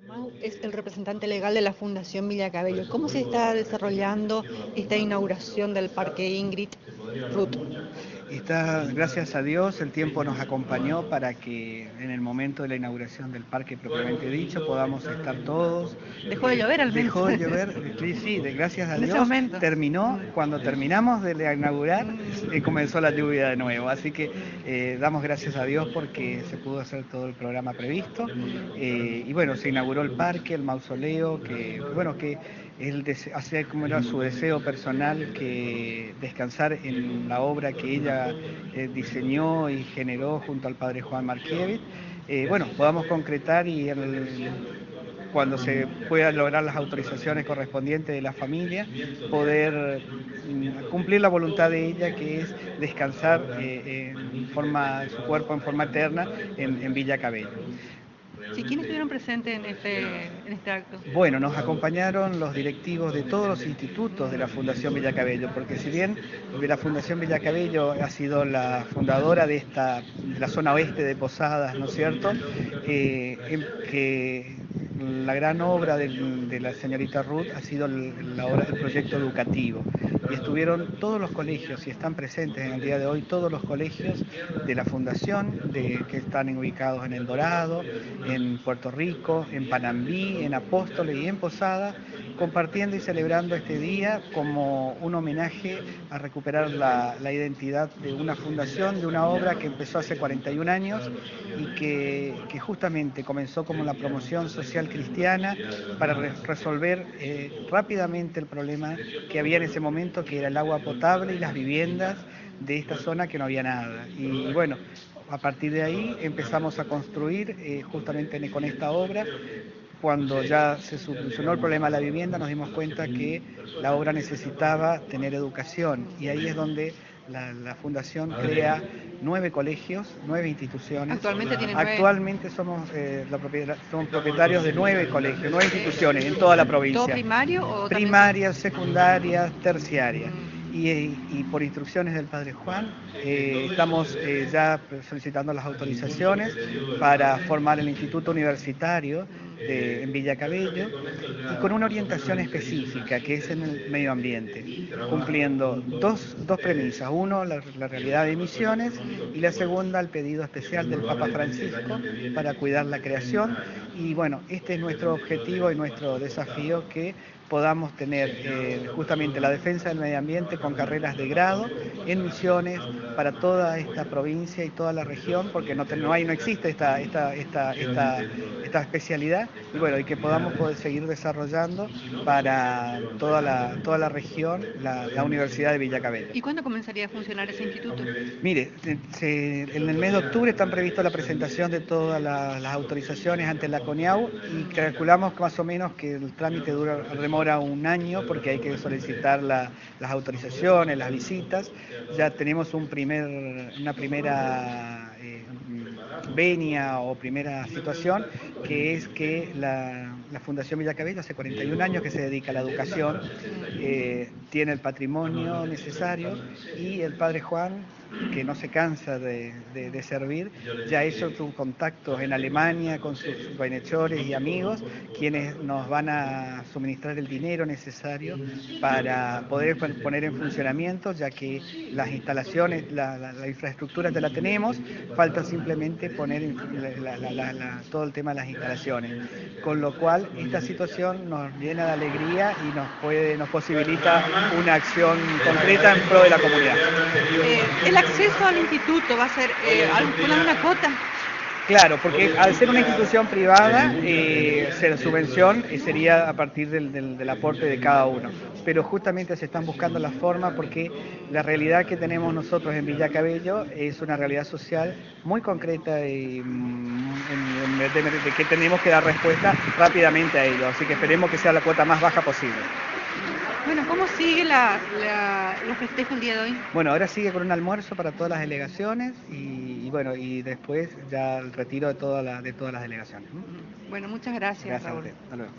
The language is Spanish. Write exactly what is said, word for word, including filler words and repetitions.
Mau es el representante legal de la Fundación Villa Cabello. ¿Cómo se está desarrollando esta inauguración del Parque Ingrid Ruth? Está, gracias a Dios, el tiempo nos acompañó para que en el momento de la inauguración del parque propiamente dicho podamos estar todos. Dejó de Eh, llover al menos. dejó de llover, sí, sí, de- gracias a En ese Dios momento. terminó. Cuando terminamos de la inaugurar, Mm. eh, comenzó la lluvia de nuevo. Así que eh, damos gracias a Dios porque se pudo hacer todo el programa previsto. Eh, y bueno, se inauguró el parque, el mausoleo, que, que bueno, que él hacía como era su deseo personal, que descansar en la obra que ella eh, diseñó y generó junto al padre Juan Markiewicz. Eh, bueno, podamos concretar y el, cuando se puedan lograr las autorizaciones correspondientes de la familia, poder mm, cumplir la voluntad de ella, que es descansar eh, en forma, su cuerpo en forma eterna en, en Villa Cabello. Sí, ¿quiénes estuvieron presentes en este, en este acto? Bueno, nos acompañaron los directivos de todos los institutos de la Fundación Villa Cabello, porque si bien la Fundación Villa Cabello ha sido la fundadora de esta, de la zona oeste de Posadas, ¿no es cierto? Eh, que la gran obra de, de la señorita Ruth ha sido la obra del proyecto educativo. Y estuvieron todos los colegios, y están presentes en el día de hoy todos los colegios de la Fundación, de, que están ubicados en El Dorado, en Puerto Rico, en Panambí, en Apóstoles y en Posada, compartiendo y celebrando este día como un homenaje a recuperar la, la identidad de una fundación, de una obra que empezó hace cuarenta y un años y que, que justamente comenzó como la promoción social cristiana para re resolver eh, rápidamente el problema que había en ese momento, que era el agua potable y las viviendas de esta zona, que no había nada. Y bueno, a partir de ahí empezamos a construir eh, justamente con esta obra. Cuando ya se solucionó el problema de la vivienda, nos dimos cuenta que la obra necesitaba tener educación, y ahí es donde la, la Fundación crea nueve colegios, nueve instituciones. Actualmente tiene nueve. Actualmente somos, eh, la propiedad, somos propietarios de nueve colegios, nueve instituciones en toda la ¿Todo provincia. primario o también? Primarias, secundarias, terciarias. Mm. Y, y por instrucciones del padre Juan, eh, estamos eh, ya solicitando las autorizaciones para formar el Instituto Universitario de, en Villa Cabello, y con una orientación específica, que es en el medio ambiente, cumpliendo dos, dos premisas: uno, la, la realidad de Misiones, y la segunda, el pedido especial del Papa Francisco para cuidar la creación. Y bueno, este es nuestro objetivo y nuestro desafío, que podamos tener eh, justamente la defensa del medio ambiente con carreras de grado en Misiones para toda esta provincia y toda la región, porque no, te, no, hay, no existe esta, esta, esta, esta, esta especialidad, y bueno, y que podamos poder seguir desarrollando para toda la, toda la región la, la Universidad de Villa Cabello. ¿Y cuándo comenzaría a funcionar ese instituto? Mire, se, se, en el mes de octubre están previstos la presentación de todas la, las autorizaciones ante la CONIAU, y calculamos que más o menos que el trámite dura, demora un año, porque hay que solicitar la, las autorizaciones, las visitas. Ya tenemos un primer, una primera eh, venia o primera situación, que es que la, la Fundación Villa Cabello hace cuarenta y un años que se dedica a la educación, eh, tiene el patrimonio necesario, y el padre Juan, que no se cansa de, de, de servir, ya ha hecho sus contactos en Alemania con sus, sus bienhechores y amigos, quienes nos van a suministrar el dinero necesario para poder poner en funcionamiento, ya que las instalaciones, la, la, la infraestructura ya la tenemos, falta simplemente poner en, la, la, la, la, todo el tema de las instalaciones. Con lo cual, esta situación nos llena de alegría y nos, puede, nos posibilita una acción concreta en pro de la comunidad. Eh, ¿El acceso al instituto va a ser eh, alguna una cuota? Claro, porque al ser una institución privada, eh, la subvención sería a partir del, del, del aporte de cada uno. Pero justamente se están buscando la forma, porque la realidad que tenemos nosotros en Villa Cabello es una realidad social muy concreta y en, de, de, de que tenemos que dar respuesta rápidamente a ello. Así que esperemos que sea la cuota más baja posible. Bueno, ¿cómo sigue la, la, los festejos el día de hoy? Bueno, ahora sigue con un almuerzo para todas las delegaciones, y, y bueno, y después ya el retiro de, toda la, de todas las delegaciones. Bueno, muchas gracias, Gracias a Raúl. usted. Hasta luego.